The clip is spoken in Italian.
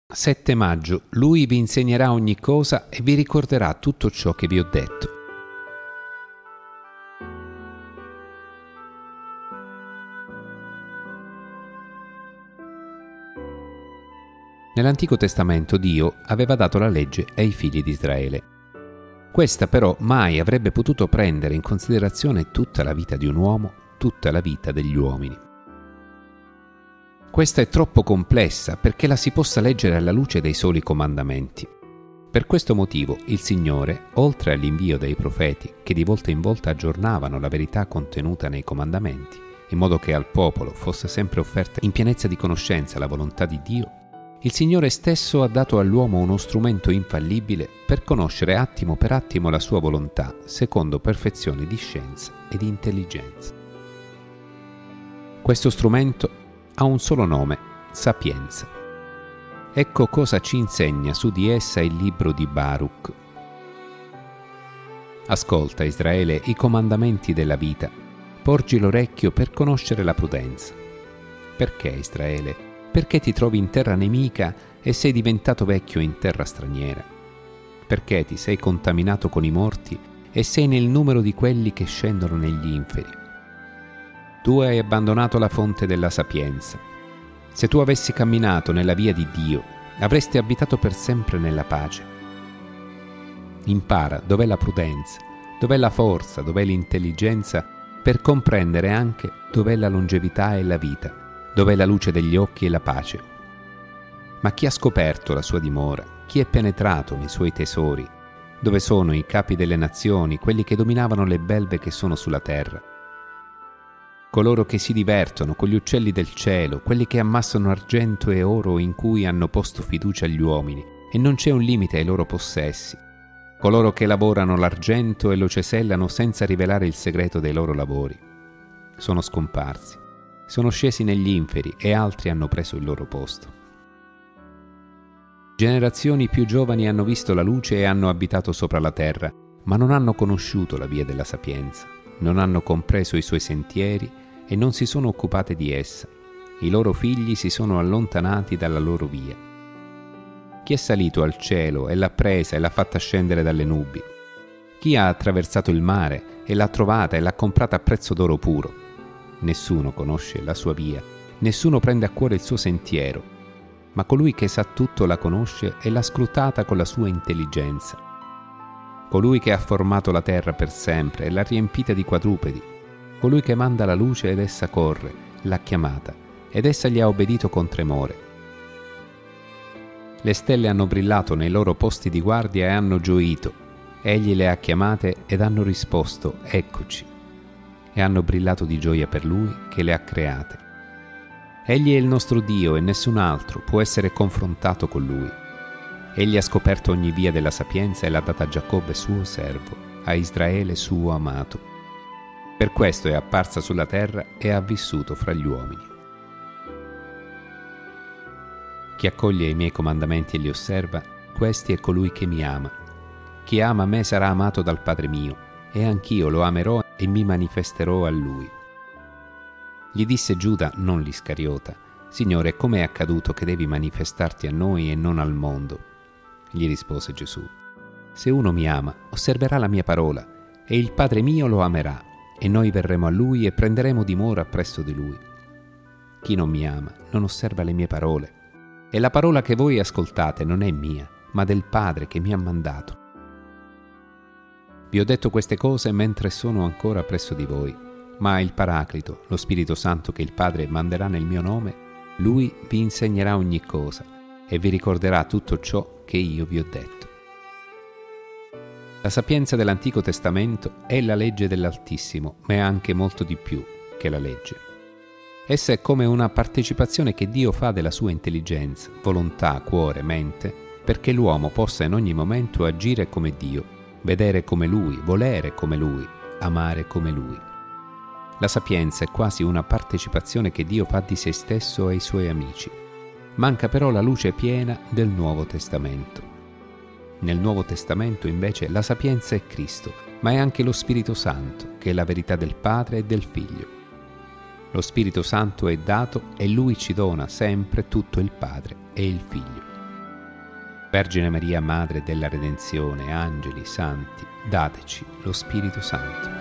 7 maggio. Lui vi insegnerà ogni cosa e vi ricorderà tutto ciò che vi ho detto. Nell'Antico Testamento Dio aveva dato la legge ai figli di Israele. Questa però mai avrebbe potuto prendere in considerazione tutta la vita di un uomo, tutta la vita degli uomini. Questa è troppo complessa perché la si possa leggere alla luce dei soli comandamenti. Per questo motivo il Signore, oltre all'invio dei profeti che di volta in volta aggiornavano la verità contenuta nei comandamenti, in modo che al popolo fosse sempre offerta in pienezza di conoscenza la volontà di Dio, il Signore stesso ha dato all'uomo uno strumento infallibile per conoscere attimo per attimo la sua volontà, secondo perfezione di scienza e di intelligenza. Questo strumento ha un solo nome: sapienza. Ecco cosa ci insegna su di essa il libro di Baruch. Ascolta, Israele, i comandamenti della vita, porgi l'orecchio per conoscere la prudenza. Perché, Israele? Perché ti trovi in terra nemica e sei diventato vecchio in terra straniera? Perché ti sei contaminato con i morti e sei nel numero di quelli che scendono negli inferi? Tu hai abbandonato la fonte della sapienza. Se tu avessi camminato nella via di Dio, avresti abitato per sempre nella pace. Impara dov'è la prudenza, dov'è la forza, dov'è l'intelligenza, per comprendere anche dov'è la longevità e la vita, dov'è la luce degli occhi e la pace. Ma chi ha scoperto la sua dimora? Chi è penetrato nei suoi tesori? Dove sono i capi delle nazioni, quelli che dominavano le belve che sono sulla terra? Coloro che si divertono con gli uccelli del cielo, quelli che ammassano argento e oro in cui hanno posto fiducia gli uomini, e non c'è un limite ai loro possessi. Coloro che lavorano l'argento e lo cesellano senza rivelare il segreto dei loro lavori. Sono scomparsi, sono scesi negli inferi e altri hanno preso il loro posto. Generazioni più giovani hanno visto la luce e hanno abitato sopra la terra, ma non hanno conosciuto la via della sapienza, non hanno compreso i suoi sentieri e non si sono occupate di essa. I loro figli si sono allontanati dalla loro via. Chi è salito al cielo e l'ha presa e l'ha fatta scendere dalle nubi? Chi ha attraversato il mare e l'ha trovata e l'ha comprata a prezzo d'oro puro? Nessuno conosce la sua via, nessuno prende a cuore il suo sentiero, ma colui che sa tutto la conosce e l'ha scrutata con la sua intelligenza. Colui che ha formato la terra per sempre e l'ha riempita di quadrupedi, colui che manda la luce ed essa corre, l'ha chiamata, ed essa gli ha obbedito con tremore. Le stelle hanno brillato nei loro posti di guardia e hanno gioito. Egli le ha chiamate ed hanno risposto, eccoci, e hanno brillato di gioia per lui che le ha create. Egli è il nostro Dio e nessun altro può essere confrontato con lui. Egli ha scoperto ogni via della sapienza e l'ha data a Giacobbe suo servo, a Israele suo amato. Per questo è apparsa sulla terra e ha vissuto fra gli uomini. Chi accoglie i miei comandamenti e li osserva, questi è colui che mi ama. Chi ama me sarà amato dal Padre mio, e anch'io lo amerò e mi manifesterò a lui. Gli disse Giuda, non l'Iscariota, Signore, com'è accaduto che devi manifestarti a noi e non al mondo? Gli rispose Gesù, se uno mi ama, osserverà la mia parola, e il Padre mio lo amerà, e noi verremo a lui e prenderemo dimora presso di lui. Chi non mi ama non osserva le mie parole, e la parola che voi ascoltate non è mia, ma del Padre che mi ha mandato. Vi ho detto queste cose mentre sono ancora presso di voi, ma il Paraclito, lo Spirito Santo che il Padre manderà nel mio nome, lui vi insegnerà ogni cosa e vi ricorderà tutto ciò che io vi ho detto. La sapienza dell'Antico Testamento è la legge dell'Altissimo, ma è anche molto di più che la legge. Essa è come una partecipazione che Dio fa della sua intelligenza, volontà, cuore, mente, perché l'uomo possa in ogni momento agire come Dio, vedere come Lui, volere come Lui, amare come Lui. La sapienza è quasi una partecipazione che Dio fa di se stesso ai suoi amici. Manca però la luce piena del Nuovo Testamento. Nel Nuovo Testamento invece la sapienza è Cristo, ma è anche lo Spirito Santo, che è la verità del Padre e del Figlio. Lo Spirito Santo è dato e Lui ci dona sempre tutto il Padre e il Figlio. Vergine Maria, Madre della Redenzione, angeli, santi, dateci lo Spirito Santo.